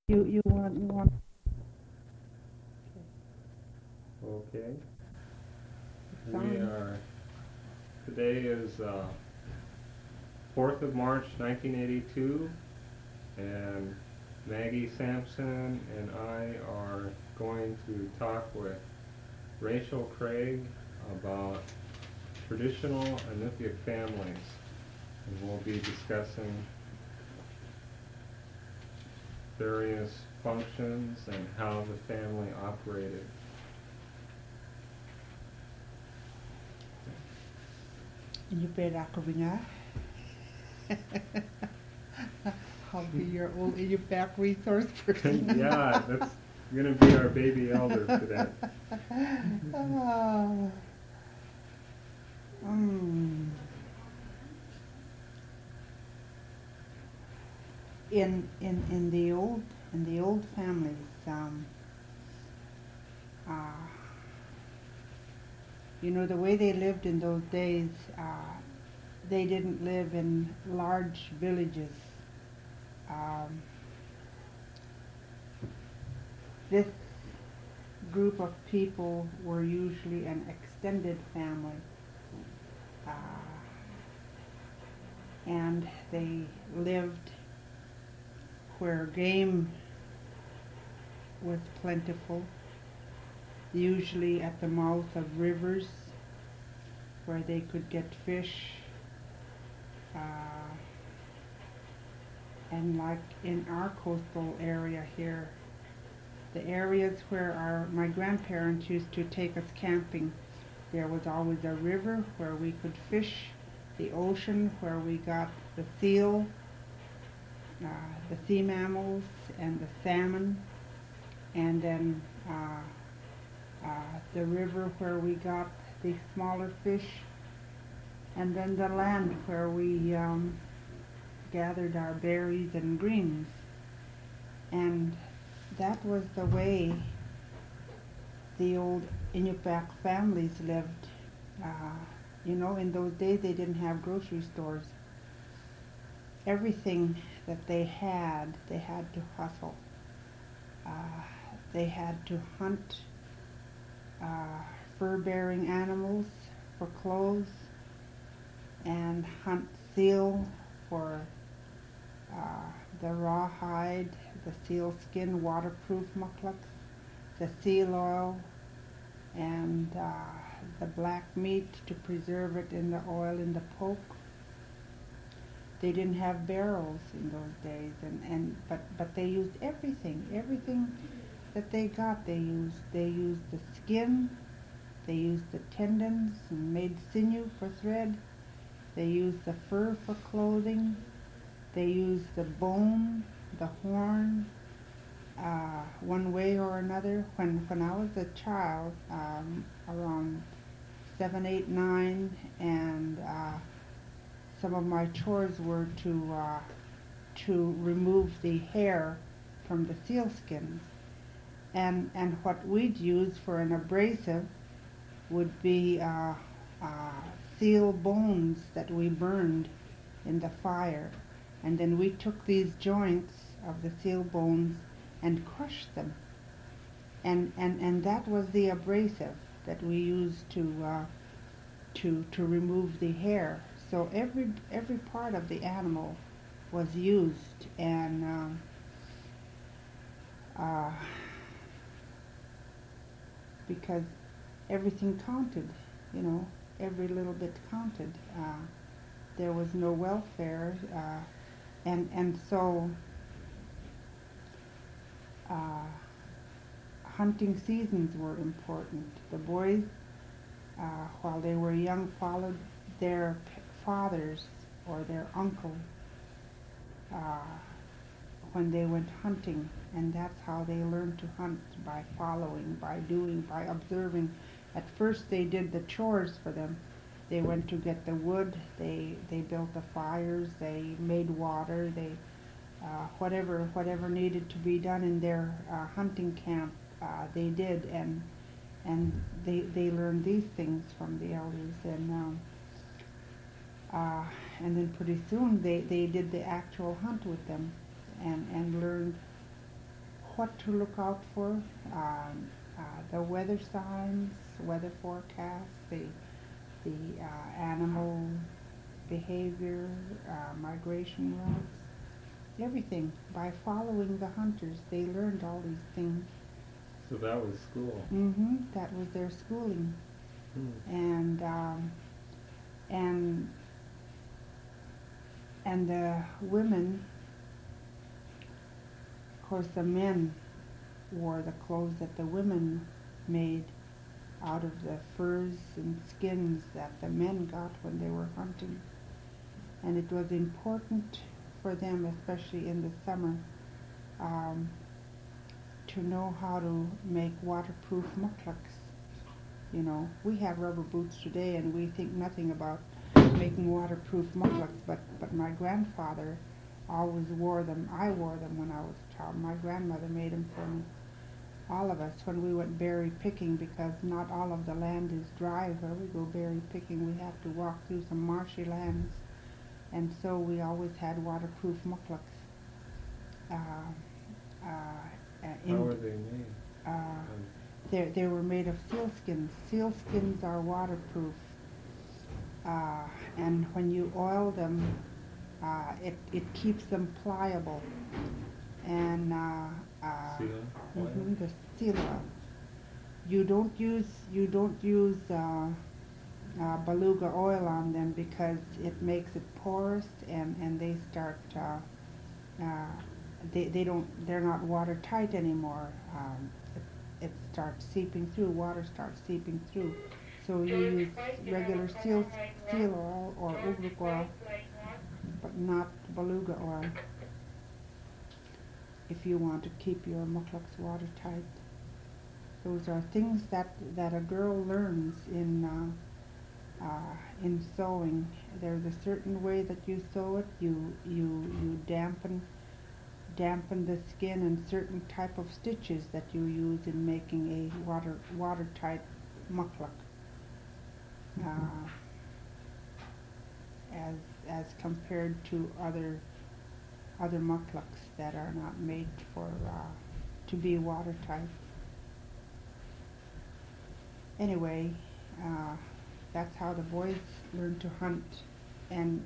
You want. Okay. We Fine. are, today is 4th of March 1982, and Maggie Sampson and I are going to talk with Rachel Craig about traditional Inupiaq families, and we'll be discussing various functions and how the family operated. Inyupe ako nga. I'll be your old Inyupe resource person. Yeah, that's going to be our baby elder today. Ah, mm. In the old families, uh, the way they lived in those days, they didn't live in large villages. Um, this group of people were usually an extended family, uh, and they lived where game was plentiful, usually at the mouth of rivers where they could get fish. And like in our coastal area here, the areas where my grandparents used to take us camping, there was always a river where we could fish, the ocean where we got the seal, uh, the sea mammals, and the salmon, and then the river where we got the smaller fish, and then the land where we gathered our berries and greens. And that was the way the old Inupiaq families lived. In those days they didn't have grocery stores. Everything that they had to hustle. They had to hunt fur-bearing animals for clothes and hunt seal for the rawhide, the seal skin waterproof mucklucks, the seal oil, and the black meat to preserve it in the oil in the poke. They didn't have barrels in those days, but they used everything that they got. They used the skin, they used the tendons and made sinew for thread. They used the fur for clothing. They used the bone, the horn, one way or another. When I was a child, around 7, 8, 9, and some of my chores were to remove the hair from the seal skins. And what we'd use for an abrasive would be seal bones that we burned in the fire. And then we took these joints of the seal bones and crushed them. And that was the abrasive that we used to remove the hair. So every part of the animal was used, and because everything counted, every little bit counted. There was no welfare, and so hunting seasons were important. The boys, while they were young, followed their fathers or their uncle when they went hunting, and that's how they learned to hunt, by following, by doing, by observing. At first they did the chores for them. They went to get the wood, they built the fires, they made water, they whatever needed to be done in their hunting camp, they did, and they learned these things from the elders, and then pretty soon they did the actual hunt with them, and learned what to look out for, the weather signs, weather forecasts, the animal behavior, migration routes, everything. By following the hunters, they learned all these things. So that was school. That was their schooling, Hmm. and the women, of course, the men wore the clothes that the women made out of the furs and skins that the men got when they were hunting. And it was important for them, especially in the summer, um, to know how to make waterproof mucklucks. You know, we have rubber boots today and we think nothing about making waterproof mucklucks, but my grandfather always wore them. I wore them when I was a child. My grandmother made them for me. All of us, when we went berry picking, because not all of the land is dry where we go berry picking, we have to walk through some marshy lands, and so we always had waterproof mucklucks. How were they made? They were made of sealskins. Sealskins are waterproof, and when you oil them, it keeps them pliable. And Seal oil? the seal oil. You don't use beluga oil on them because it makes it porous, and they start they're not watertight anymore. It starts seeping through. Water starts seeping through. So you use regular seal oil or ugruk oil, but not beluga oil, if you want to keep your mucklucks watertight. Those are things that a girl learns in sewing. There's a certain way that you sew it. You dampen the skin, and certain type of stitches that you use in making a watertight muckluck. As compared to other mucklucks that are not made for to be watertight. Anyway, that's how the boys learned to hunt, and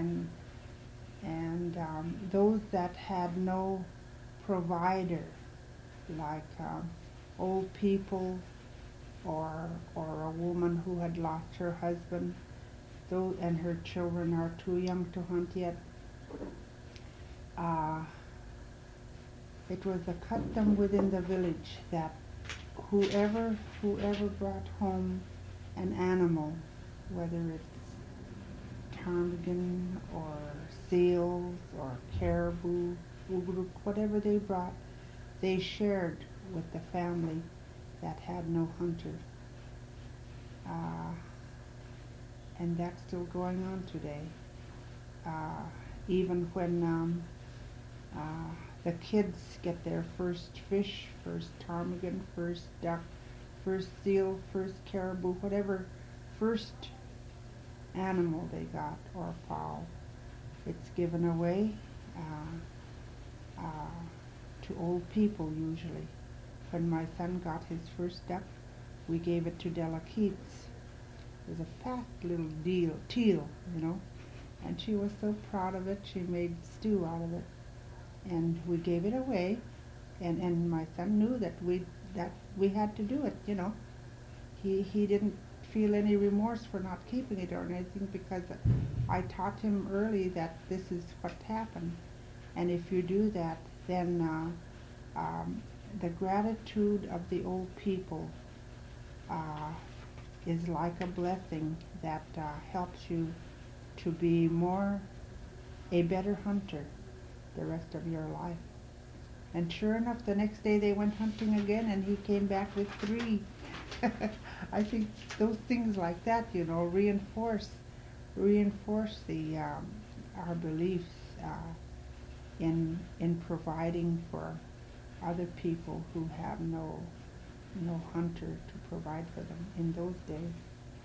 those that had no provider, like old people or a woman who had lost her husband, and her children are too young to hunt yet. It was a custom within the village that whoever brought home an animal, whether it's ptarmigan or seals or caribou, ugruk, whatever they brought, they shared with the family that had no hunter. And that's still going on today. Even when the kids get their first fish, first ptarmigan, first duck, first seal, first caribou, whatever first animal they got or fowl, it's given away to old people usually. When my son got his first duck, we gave it to Della Keats. It was a fat little teal, and she was so proud of it. She made stew out of it, and we gave it away. And my son knew that we had to do it. He didn't feel any remorse for not keeping it or anything, because I taught him early that this is what happened, and if you do that, then the gratitude of the old people is like a blessing that helps you to be a better hunter the rest of your life. And sure enough, the next day they went hunting again, and he came back with 3. I think those things like that, reinforce the our beliefs in providing for other people who have no hunter to provide for them in those days.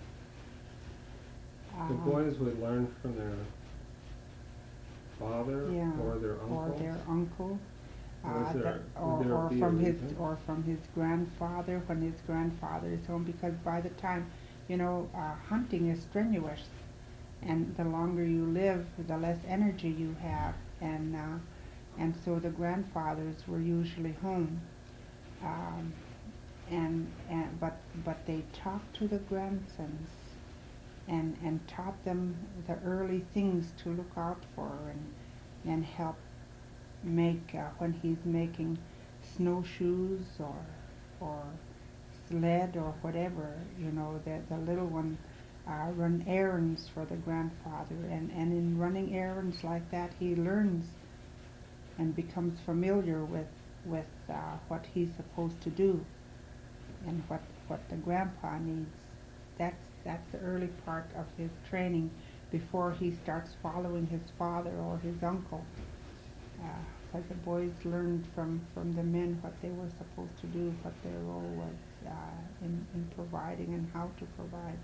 The boys would learn from their father or their uncle? Or their uncle. Was there, or, would there or be a from his reason? or from his grandfather when his grandfather is home, because by the time, hunting is strenuous, and the longer you live, the less energy you have, and so the grandfathers were usually home, um, but they talked to the grandsons and taught them the early things to look out for, and help make when he's making snowshoes or sled or whatever, the little one run errands for the grandfather, and in running errands like that he learns and becomes familiar with what he's supposed to do, and what the grandpa needs. That's the early part of his training before he starts following his father or his uncle. Because the boys learned from the men what they were supposed to do, what their role was in providing and how to provide.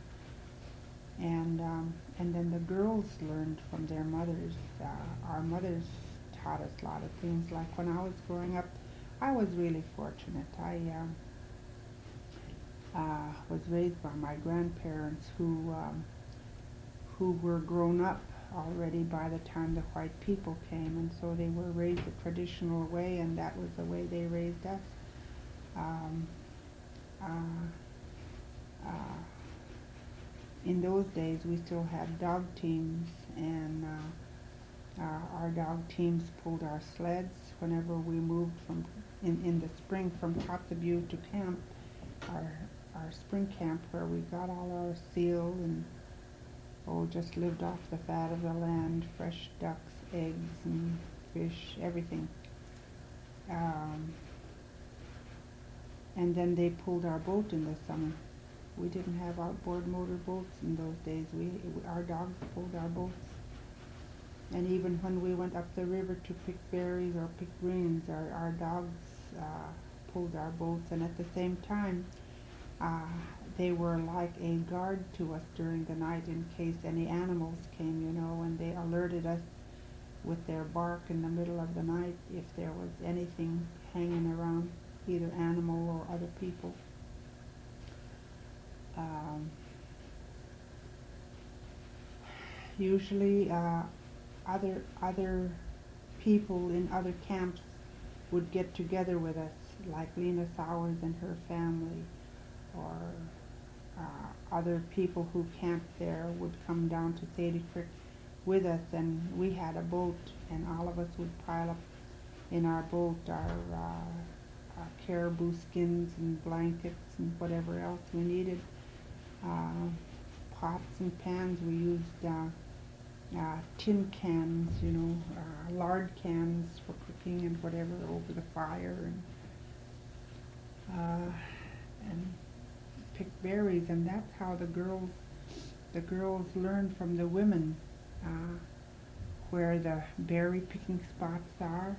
And then the girls learned from their mothers. Our mothers taught us a lot of things. Like when I was growing up, I was really fortunate. I was raised by my grandparents who were grown up already by the time the white people came, and so they were raised a traditional way, and that was the way they raised us. Um, uh, uh, in those days, we still had dog teams, and our dog teams pulled our sleds whenever we moved in the spring from Kotzebue to camp, our spring camp where we got all our seal and just lived off the fat of the land, fresh ducks, eggs, and fish, everything. And then they pulled our boat in the summer. We didn't have outboard motor boats in those days. Our dogs pulled our boats. And even when we went up the river to pick berries or pick greens, our dogs pulled our boats. And at the same time, they were like a guard to us during the night in case any animals came, and they alerted us with their bark in the middle of the night if there was anything hanging around, either animal or other people. Usually other people in other camps would get together with us, like Lena Sowers and her family, or other people who camped there would come down to Sadie Creek with us, and we had a boat, and all of us would pile up in our boat our caribou skins and blankets and whatever else we needed. Pots and pans, we used tin cans, lard cans for cooking and whatever over the fire, and pick berries, and that's how the girls learned from the women where the berry picking spots are,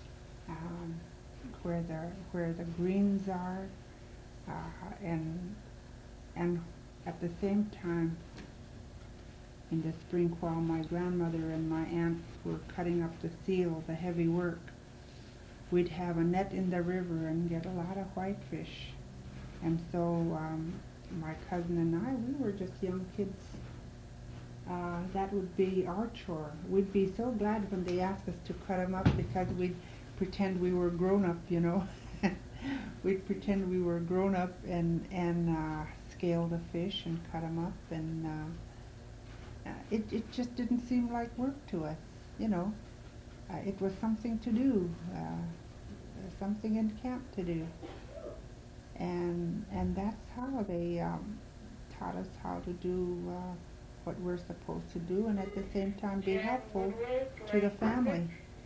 where the greens are, and at the same time, in the spring, while my grandmother and my aunts were cutting up the seal, the heavy work, we'd have a net in the river and get a lot of whitefish. And so my cousin and I, we were just young kids. That would be our chore. We'd be so glad when they asked us to cut them up, because we'd pretend we were grown up, We'd pretend we were grown up and scale the fish and cut them up, and it just didn't seem like work to us, It was something to do, something in camp to do. And that's how they taught us how to do what we're supposed to do, and at the same time be helpful to the family,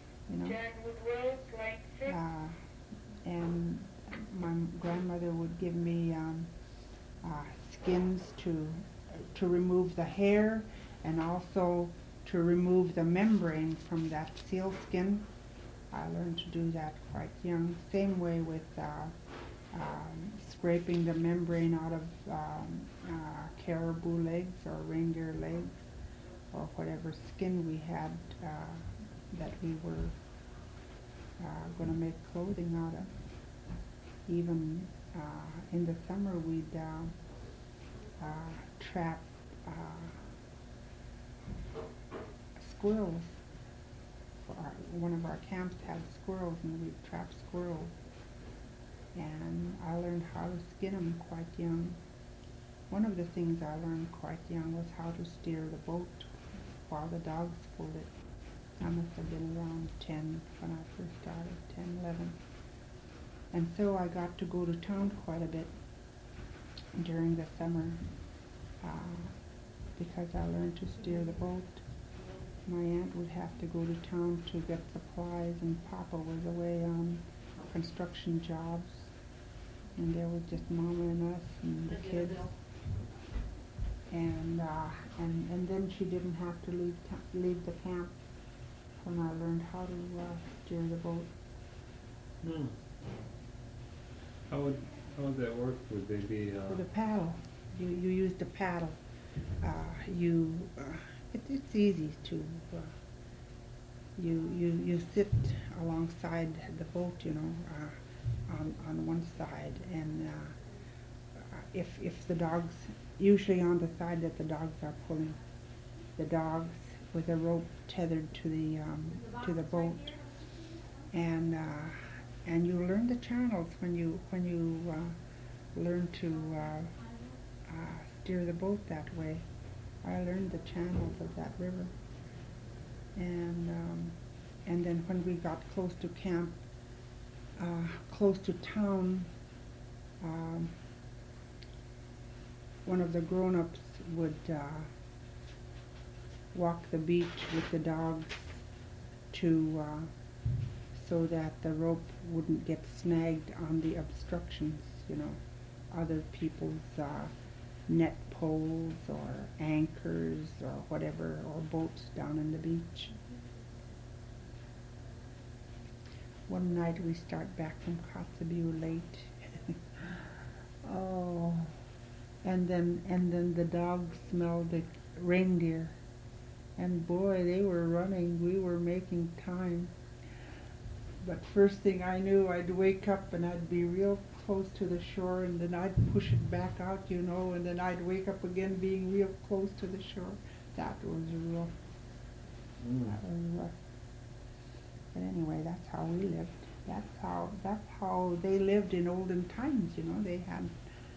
and my grandmother would give me skins to remove the hair, and also to remove the membrane from that seal skin. I learned to do that quite young. Same way with scraping the membrane out of caribou legs or reindeer legs, or whatever skin we had that we were going to make clothing out of. Even in the summer we'd trap squirrels. One of our camps had squirrels, and we'd trap squirrels. And I learned how to skin them quite young. One of the things I learned quite young was how to steer the boat while the dogs pulled it. I must have been around 10 when I first started, 10, 11. And so I got to go to town quite a bit during the summer because I learned to steer the boat. My aunt would have to go to town to get supplies, and Papa was away on construction jobs, and there was just Mama and us and the kids. And then she didn't have to leave the camp when I learned how to steer the boat. Hmm. How would that work? Would they be With a paddle. You use the paddle. It's easy to. You sit alongside the boat, on one side, and if the dogs, usually on the side that the dogs are pulling, the dogs with a rope tethered to the boat, and you learn the channels when you learn to steer the boat that way. I learned the channels of that river, and then when we got close to camp, close to town, one of the grown-ups would walk the beach with the dogs so that the rope wouldn't get snagged on the obstructions, other people's net poles or anchors or whatever, or boats down in the beach. One night we start back from Kotzebue late. Oh, and then the dogs smelled the reindeer, and boy, they were running. We were making time. But first thing I knew, I'd wake up and I'd be real close to the shore, and then I'd push it back out, and then I'd wake up again being real close to the shore. That was rough. That was rough. But anyway, that's how we lived. That's how they lived in olden times. They had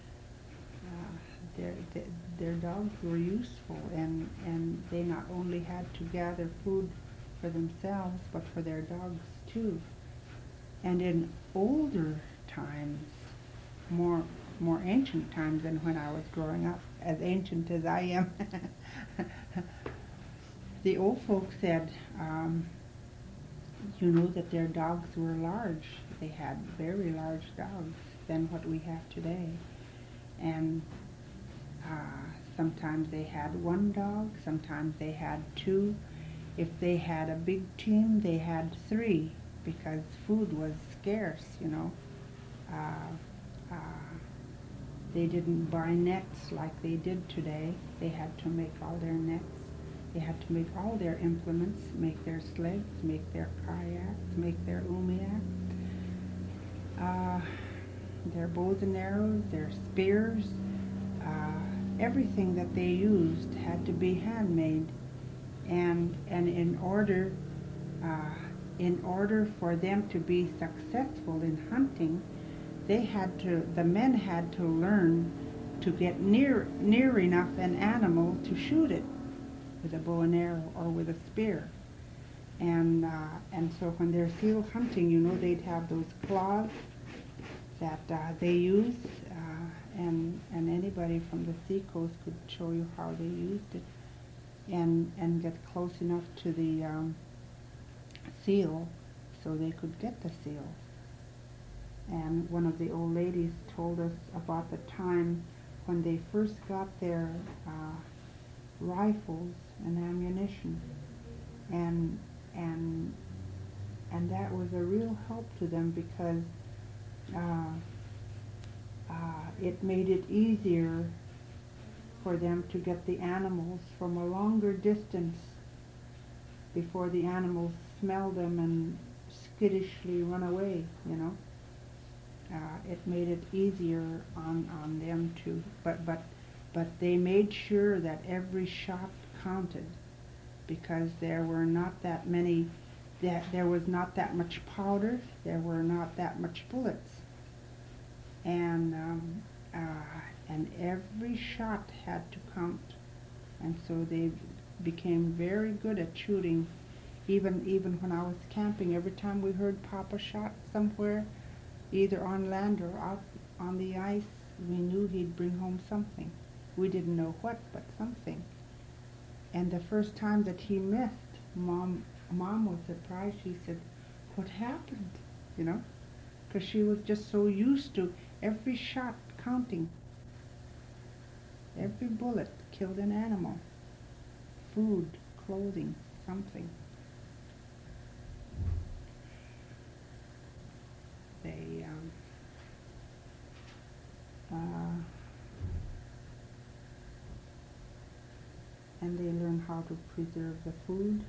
their dogs were useful, and they not only had to gather food for themselves, but for their dogs too. And in older times, more ancient times than when I was growing up, as ancient as I am, the old folks said, that their dogs were large. They had very large dogs than what we have today. And sometimes they had one dog, sometimes they had two. If they had a big team, they had three, because food was scarce, They didn't buy nets like they did today. They had to make all their nets. They had to make all their implements, make their sleds, make their kayaks, make their umiaks, their bows and arrows, their spears. Everything that they used had to be handmade. And in order for them to be successful in hunting, the men had to learn to get near enough an animal to shoot it with a bow and arrow or with a spear. And so when they're seal hunting, they'd have those claws that they use, and anybody from the seacoast could show you how they used it, and get close enough to the seal so they could get the seal. And one of the old ladies told us about the time when they first got their rifles and ammunition, and that was a real help to them, because it made it easier for them to get the animals from a longer distance before the animals smell them and skittishly run away, you know. It made it easier on them to, but they made sure that every shot counted, because there were not that many, that there was not that much powder, there were not that much bullets, and every shot had to count, and so they became very good at shooting. Even when I was camping, every time we heard Papa shot somewhere, either on land or out on the ice, we knew he'd bring home something. We didn't know what, but something. And the first time that he missed, Mom was surprised. She said, "What happened?" You know, because she was just so used to every shot counting. Every bullet killed an animal. Food, clothing, something. They and they learn how to preserve the food.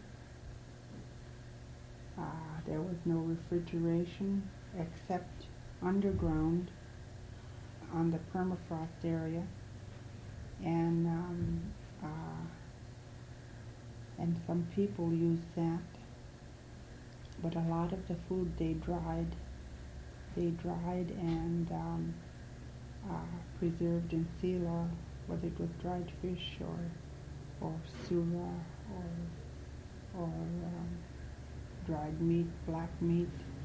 There was no refrigeration except underground on the permafrost area, and some people used that, but a lot of the food they dried. They dried and preserved in seal oil, whether it was dried fish or sura or dried meat, black meat.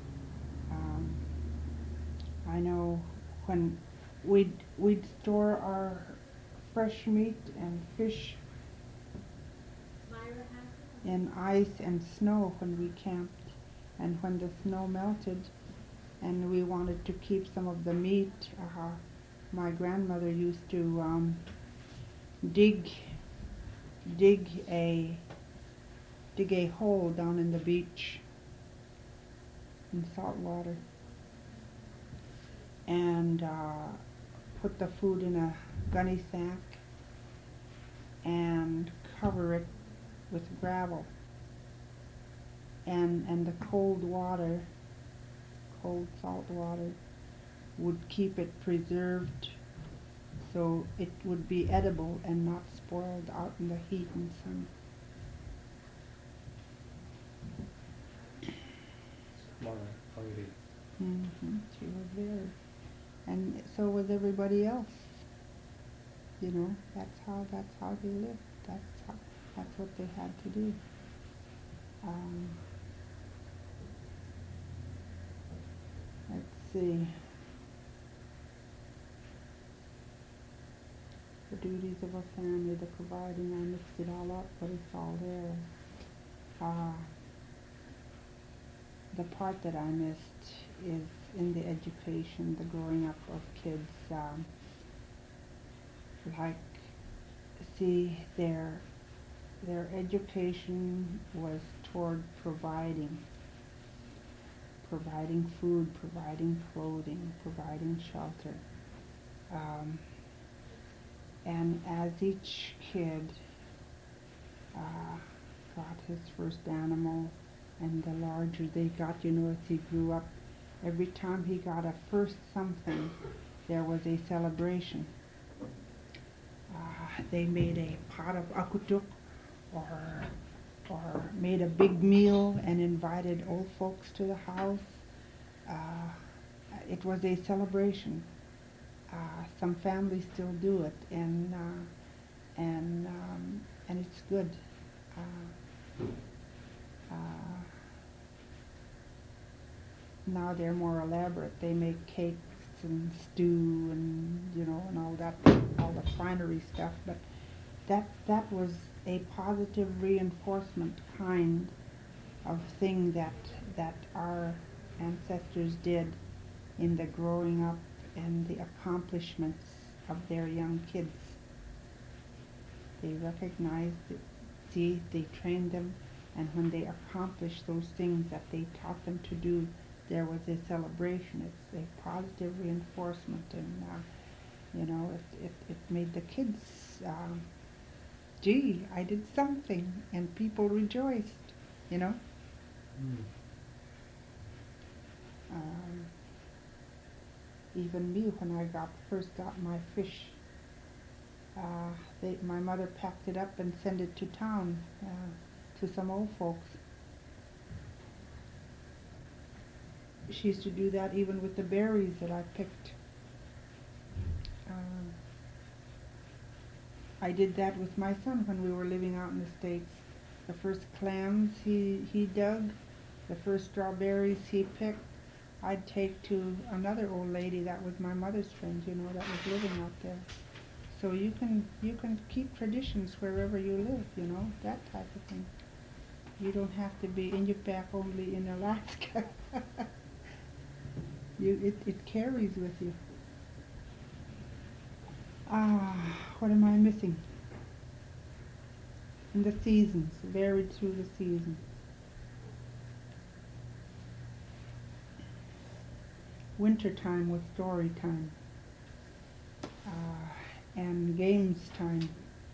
I know when we'd store our fresh meat and fish in ice and snow when we camped, and when the snow melted and we wanted to keep some of the meat, my grandmother used to dig a hole down in the beach in salt water, and put the food in a gunny sack and cover it with gravel, and the cold salt water would keep it preserved so it would be edible and not spoiled out in the heat and sun. Smart, hungry. She was very, and so was everybody else. You know, that's how they lived. That's what they had to do. Let's see. The duties of a family, the providing, I mixed it all up, but it's all there. The part that I missed is in the education, the growing up of kids. Their education was toward providing food, providing clothing, providing shelter. And as each kid got his first animal, and the larger they got, you know, as he grew up, every time he got a first something, there was a celebration. They made a pot of akutuk, or made a big meal and invited old folks to the house. It was a celebration. Some families still do it, and it's good. Now they're more elaborate. They make cakes and stew and, you know, and all that, all the finery stuff. But that was a positive reinforcement kind of thing that our ancestors did in the growing up and the accomplishments of their young kids. They recognized it, see, they trained them, and when they accomplished those things that they taught them to do, there was a celebration. It's a positive reinforcement, and you know, it made the kids, gee, I did something, and people rejoiced, you know. Um, Even me, when I first got my fish, my mother packed it up and sent it to town to some old folks. She used to do that even with the berries that I picked. I did that with my son when we were living out in the States. The first clams he dug, the first strawberries he picked, I'd take to another old lady that was my mother's friend, that was living out there. So you can keep traditions wherever you live, that type of thing. You don't have to be back only in Alaska. It carries with you. What am I missing? In the seasons, varied through the seasons. Wintertime was story time, and games time.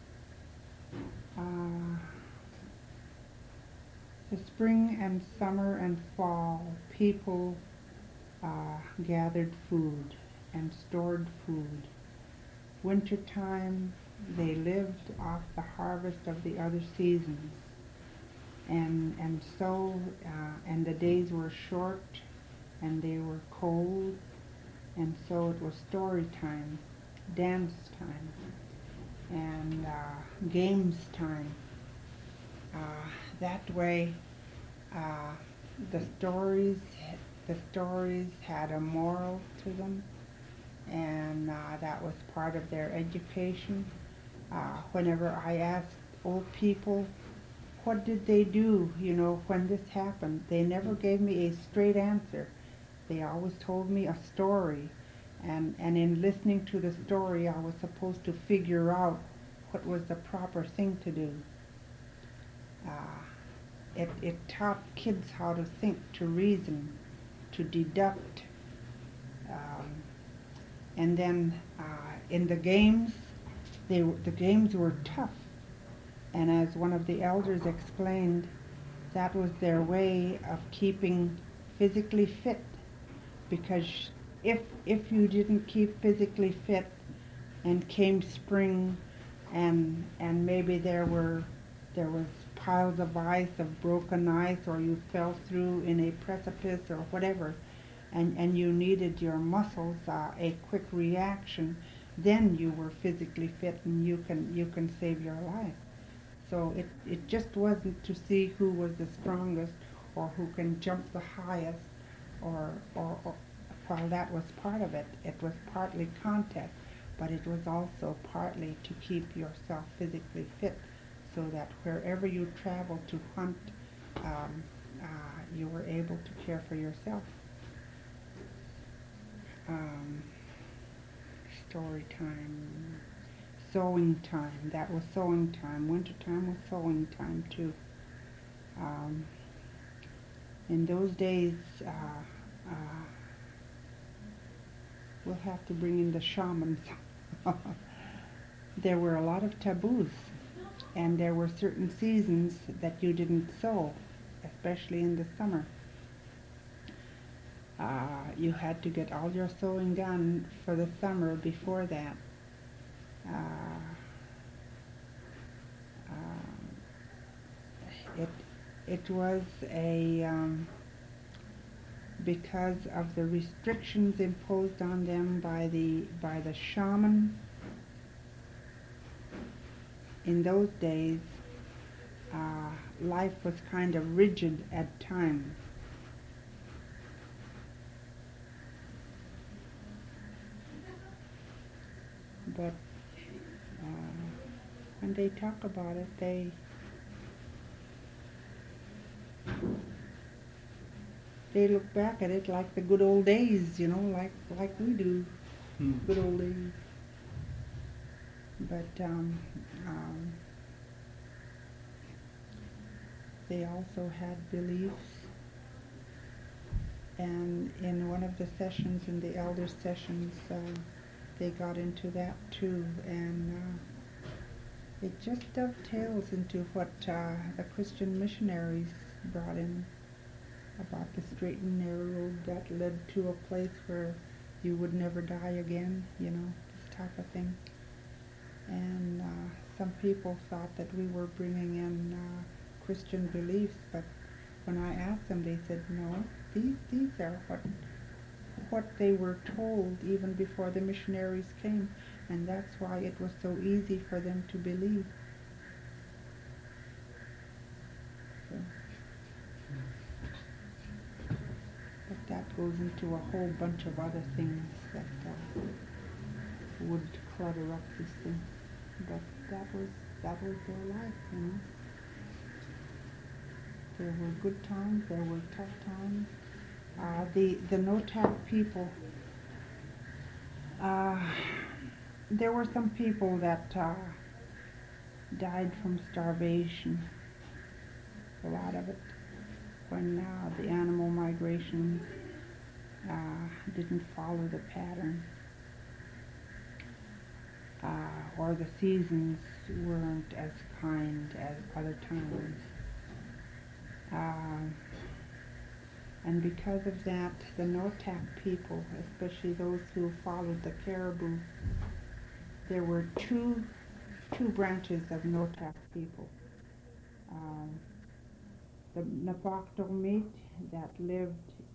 The spring and summer and fall, people gathered food and stored food. Wintertime, they lived off the harvest of the other seasons, and the days were short, and they were cold, and so it was story time, dance time, and games time. That way, the stories had a moral to them, and that was part of their education. Whenever I asked old people, what did they do, when this happened, they never gave me a straight answer. They always told me a story, and in listening to the story, I was supposed to figure out what was the proper thing to do. It taught kids how to think, to reason, to deduct. And then in the games, the games were tough. And as one of the elders explained, that was their way of keeping physically fit. Because if you didn't keep physically fit, and came spring, and maybe there was piles of ice, of broken ice, or you fell through in a precipice or whatever, and you needed your muscles a quick reaction, then you were physically fit and you can save your life. So it just wasn't to see who was the strongest or who can jump the highest, or while that was part of it, it was partly contest, but it was also partly to keep yourself physically fit, so that wherever you traveled to hunt, you were able to care for yourself. Story time, sewing time, that was sewing time. Winter time was sewing time too. In those days, we'll have to bring in the shamans. There were a lot of taboos, and there were certain seasons that you didn't sew, especially in the summer. You had to get all your sewing done for the summer before that. It was because of the restrictions imposed on them by the shaman. In those days, life was kind of rigid at times. But when they talk about it, they look back at it like the good old days, like we do, good old days. But they also had beliefs, and in one of the sessions, in the elder sessions, they got into that too, and it just dovetails into what the Christian missionaries brought in. about the straight and narrow road that led to a place where you would never die again, this type of thing. And some people thought that we were bringing in Christian beliefs, but when I asked them, they said, no, these are what they were told even before the missionaries came, and that's why it was so easy for them to believe. So, but that goes into a whole bunch of other things that would clutter up this thing. But that was their life. There were good times, there were tough times. The Notak people, there were some people that died from starvation, a lot of it, when the animal migration didn't follow the pattern, or the seasons weren't as kind as other times. And because of that, the Notak people, especially those who followed the Caribou, there were two branches of Notak people. The Napaktomit that lived